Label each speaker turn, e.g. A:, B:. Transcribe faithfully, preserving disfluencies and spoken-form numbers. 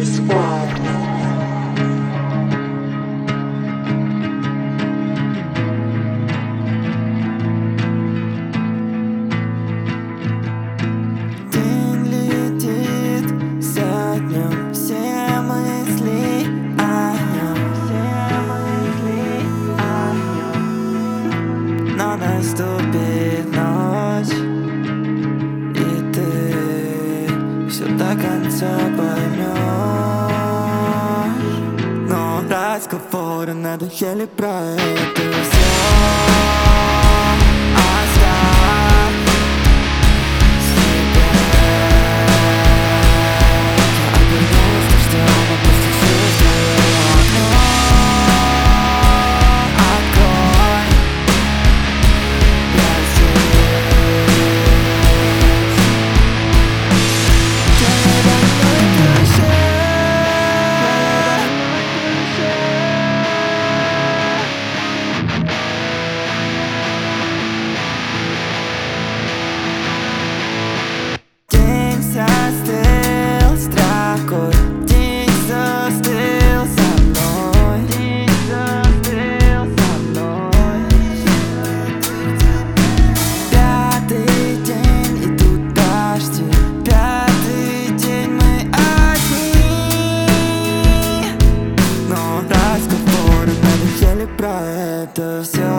A: Squad.
B: День летит за днем, все мысли о нем, все мысли о нем. Но наступит ночь, и ты все до конца поймешь. Но разговоры надоели про это все. Застыл строкой, день застыл со мной, день застыл со мной. Пятый день, идут дожди, пятый день мы одни. Но разговоры надоели про это все.